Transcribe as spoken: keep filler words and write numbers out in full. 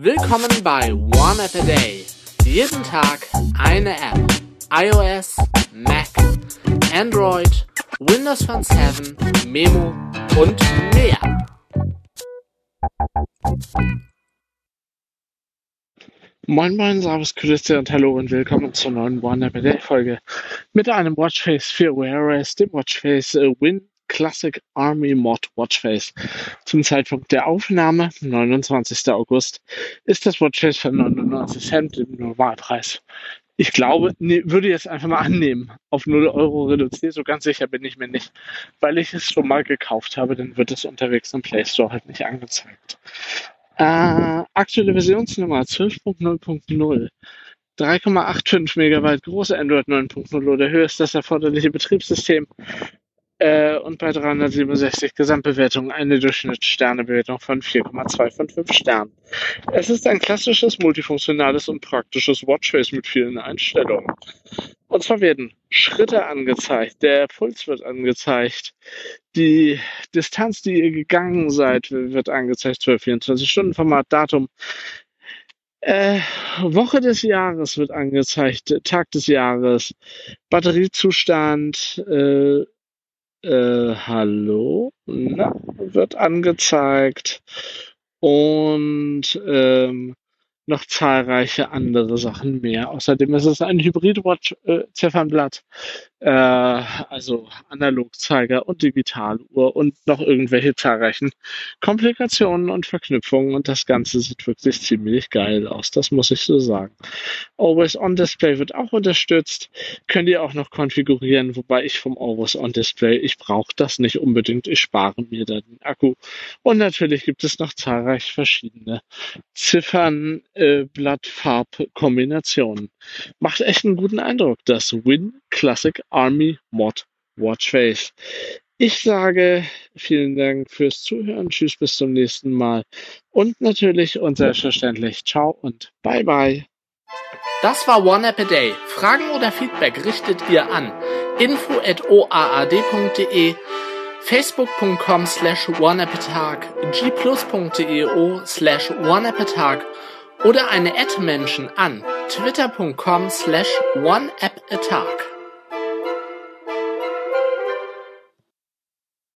Willkommen bei One App a Day. Jeden Tag eine App. iOS, Mac, Android, Windows Phone sieben, Memo und mehr. Moin moin, servus, Grüße und hallo und willkommen zur neuen One App a Day Folge mit einem Watchface für Wear O S, dem Watchface äh, Win Classic Army Mod Watchface. Zum Zeitpunkt der Aufnahme, neunundzwanzigster August, ist das Watchface für neunundneunzig Cent im Normalpreis. Ich glaube, nee, würde jetzt einfach mal annehmen, auf null Euro reduziert, so ganz sicher bin ich mir nicht, weil ich es schon mal gekauft habe, dann wird es unterwegs im Play Store halt nicht angezeigt. Äh, aktuelle Versionsnummer zwölf Punkt null Punkt null. drei Komma fünfundachtzig Megabyte große Android neun Punkt null oder höher ist das erforderliche Betriebssystem. Äh, und bei dreihundertsiebenundsechzig Gesamtbewertungen eine Durchschnittssternebewertung von vier Komma zwei von fünf Sternen. Es ist ein klassisches, multifunktionales und praktisches Watchface mit vielen Einstellungen. Und zwar werden Schritte angezeigt, der Puls wird angezeigt, die Distanz, die ihr gegangen seid, wird angezeigt, zwölf, vierundzwanzig Stunden Format, Datum, äh, Woche des Jahres wird angezeigt, Tag des Jahres, Batteriezustand, äh, äh, hallo, na, wird angezeigt und ähm, noch zahlreiche andere Sachen mehr. Außerdem ist es ein Hybrid-Watch-Ziffernblatt, äh, also Analogzeiger und Digitaluhr und noch irgendwelche zahlreichen Komplikationen und Verknüpfungen und das Ganze sieht wirklich ziemlich geil aus, das muss ich so sagen. Always-On-Display wird auch unterstützt, könnt ihr auch noch konfigurieren, wobei ich vom Always-On-Display, ich brauche das nicht unbedingt, ich spare mir da den Akku. Und natürlich gibt es noch zahlreich verschiedene Ziffernblattfarbkombinationen. Macht echt einen guten Eindruck, das Win Classic Army Mod Watchface. Ich sage vielen Dank fürs Zuhören, tschüss, bis zum nächsten Mal und natürlich und selbstverständlich ciao und bye bye. Das war One App a Day. Fragen oder Feedback richtet ihr an info at o a a d punkt d e, facebook punkt com slash oneappatag, g plus punkt d e o slash oneappatag oder eine Ad-Menschen an twitter punkt com slash oneappatag.